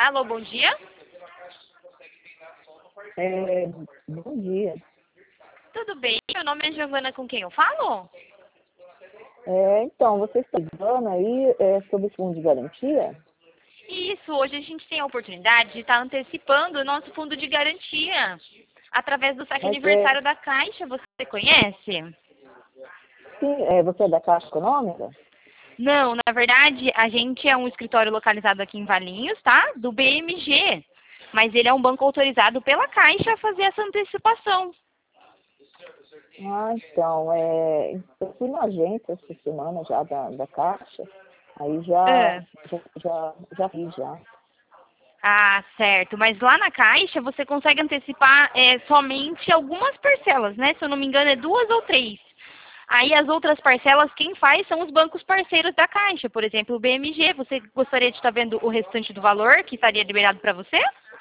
Alô, bom dia. Bom dia. Tudo bem? Meu nome é Giovana, com quem eu falo? Então, você está ligando aí sobre o fundo de garantia? Isso, hoje a gente tem a oportunidade de estar antecipando o nosso fundo de garantia através do saque Mas, aniversário da Caixa. Você conhece? sim, você é da Caixa Econômica? Não, na verdade, a gente é um escritório localizado aqui em Valinhos, tá? Do BMG. Mas ele é um banco autorizado pela Caixa a fazer essa antecipação. Ah, então, eu fui na agência essa semana já da Caixa, aí Ah. já vi já. Ah, certo. Mas lá na Caixa você consegue antecipar somente algumas parcelas, né? Se eu não me engano, é 2 ou 3. Aí as outras parcelas, quem faz são os bancos parceiros da Caixa. Por exemplo, o BMG. Você gostaria de estar vendo o restante do valor que estaria liberado para você?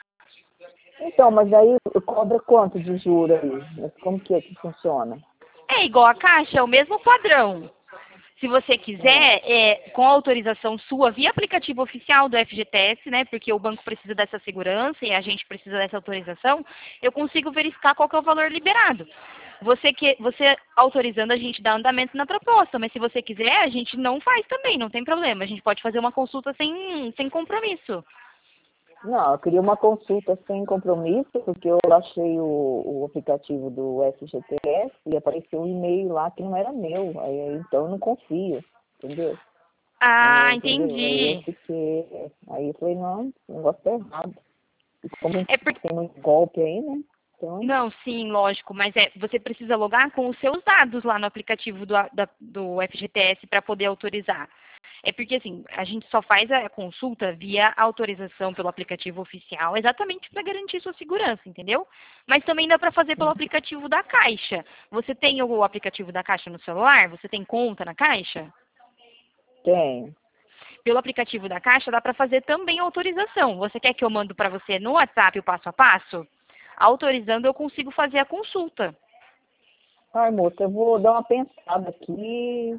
Então, mas aí cobra quanto de juro aí? Mas como que funciona? É igual a Caixa, é o mesmo padrão. Se você Ah, quiser, com autorização sua via aplicativo oficial do FGTS, né, porque o banco precisa dessa segurança e a gente precisa dessa autorização, eu consigo verificar qual que é o valor liberado. Você autorizando, a gente dá andamento na proposta, mas se você quiser, a gente não faz também, não tem problema. A gente pode fazer uma consulta sem compromisso. não, eu queria uma consulta sem compromisso, porque eu achei o aplicativo do FGTS e apareceu um e-mail lá que não era meu. Então eu não confio, entendeu? Ah, Entendeu? entendi. Aí eu falei, não, o negócio tá errado. E como a gente É porque tem muito golpe aí, né? Então, Não, sim, lógico, mas você precisa logar com os seus dados lá no aplicativo do FGTS para poder autorizar. É porque, assim, a gente só faz a consulta via autorização pelo aplicativo oficial, exatamente para garantir sua segurança, entendeu? Mas também dá para fazer pelo aplicativo da Caixa. Você tem o aplicativo da Caixa no celular? Você tem conta na Caixa? tem. Pelo aplicativo da Caixa dá para fazer também autorização. Você quer que eu mando para você no WhatsApp o passo a passo? Autorizando, eu consigo fazer a consulta. Ai, moça, eu vou dar uma pensada aqui.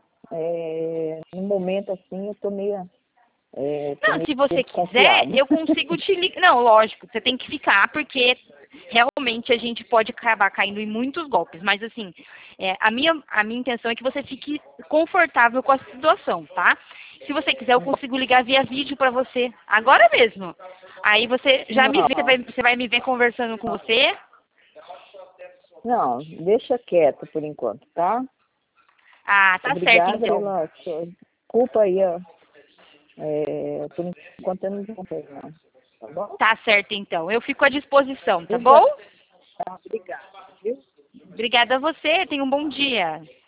No momento assim, eu tô Não, meio se você quiser, desconfiada. eu consigo te ligar. Não, lógico, você tem que ficar, porque realmente a gente pode acabar caindo em muitos golpes. Mas, assim, a minha intenção é que você fique confortável com a situação, tá? Se você quiser, eu consigo ligar via vídeo pra você, agora mesmo. Aí você já me vê, Não, você vai me ver conversando com você. não, deixa quieto por enquanto, tá? Ah, tá certo Obrigada então. pela sua desculpa aí, ó. Por enquanto eu não vou fazer, não. Tá bom? Tá certo então. Eu fico à disposição, tá bom? Obrigada, tá? Obrigada, viu? Obrigada a você, tenha um bom dia.